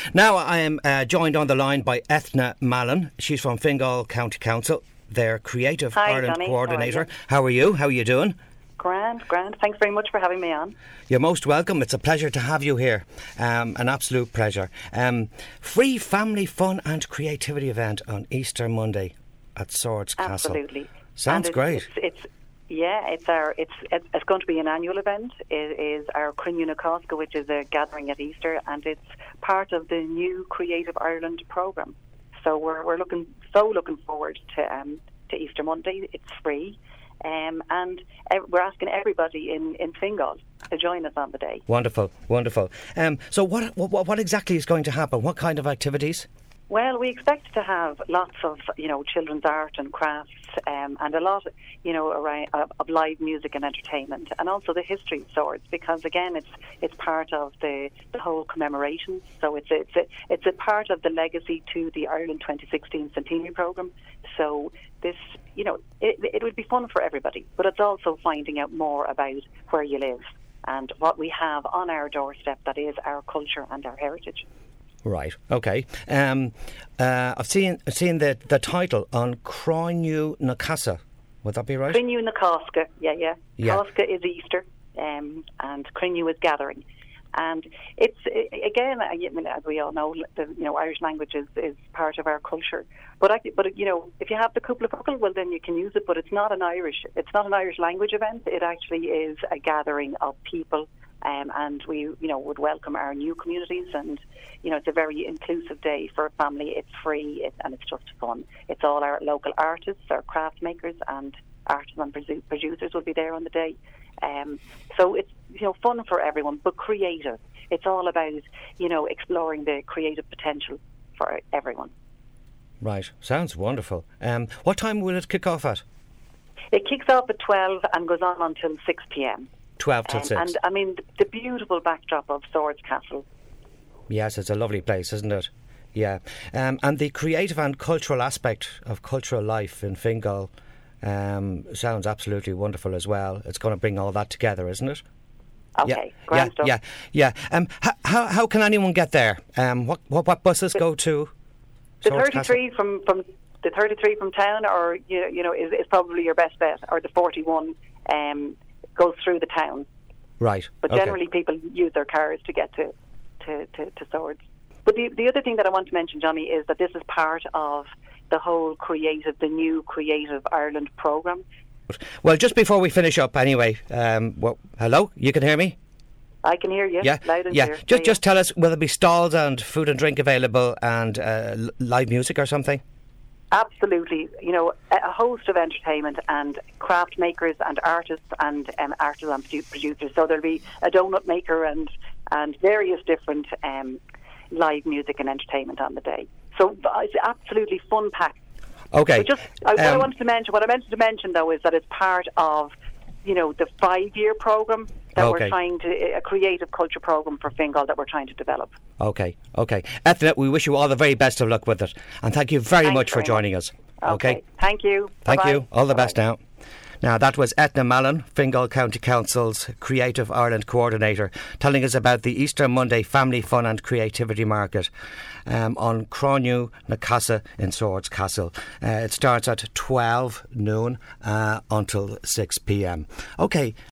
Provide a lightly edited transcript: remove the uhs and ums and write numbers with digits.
Now I am joined on the line by Ethna Mallon. She's from Fingal County Council, their Creative Ireland Johnny. coordinator. How are you? How are you doing? Grand. Thanks very much for having me on. You're most welcome. It's a pleasure to have you here. An absolute pleasure. Free family fun and creativity event on Easter Monday at Swords Castle. Absolutely. Sounds great. It's going to be an annual event. It is our Crinne na Cosca, which is a gathering at Easter, and it's part of the new Creative Ireland programme. So we're looking forward to Easter Monday. It's free, and we're asking everybody in Fingal to join us on the day. Wonderful. So what exactly is going to happen? What kind of activities? Well, we expect to have lots of, children's art and crafts, and a lot, of live music and entertainment, and also the history of swords, because again, it's part of the whole commemoration. So it's a part of the legacy to the Ireland 2016 Centenary Programme. So this, it would be fun for everybody, but it's also finding out more about where you live and what we have on our doorstep that is our culture and our heritage. Right. Okay. I've seen the title on Crinne na Cosca. Would that be right? Crinne na Cosca. Yeah. Cosca is Easter, and Crinne is gathering, and it's again. As we all know, Irish language is part of our culture. But if you have the couple of buckle, well, then you can use it. But it's not an Irish language event. It actually is a gathering of people. And we, would welcome our new communities, and it's a very inclusive day for a family. It's free, and it's just fun. It's all our local artists, our craft makers, and artisan producers will be there on the day. So it's fun for everyone, but creative. It's all about exploring the creative potential for everyone. Right, sounds wonderful. What time will it kick off at? It kicks off at 12 and goes on until 6 p.m. 12 till 6. And I mean, the beautiful backdrop of Swords Castle. Yes, it's a lovely place, isn't it? Yeah. And the creative and cultural aspect of cultural life in Fingal sounds absolutely wonderful as well. It's going to bring all that together, isn't it? Okay, grand stuff. Yeah. How can anyone get there? What buses go to the Swords 33 Castle? from the 33 from town, or is probably your best bet, or the 41 goes through the town. Right. But generally people use their cars to get to Swords. But the other thing that I want to mention, Johnny, is that this is part of the whole the new Creative Ireland programme. Well, just before we finish up anyway, hello, you can hear me? I can hear you, loud and clear. Just tell us, will there be stalls and food and drink available and live music or something? Absolutely. A host of entertainment and craft makers and artists and artisan producers. So there'll be a donut maker and various different live music and entertainment on the day. So it's absolutely fun packed. Okay. What I meant to mention though is that it's part of the 5-year programme that we're trying to, a creative culture programme for Fingal that we're trying to develop. Okay. Ethna, we wish you all the very best of luck with it, and thank you very much for joining us. Okay. Thank you. Thank Bye-bye. you. All the best now. Now, that was Ethna Mallon, Fingal County Council's Creative Ireland coordinator, telling us about the Easter Monday Family Fun and Creativity Market on Crinne na Cosca in Swords Castle. It starts at 12 noon until 6 p.m. OK,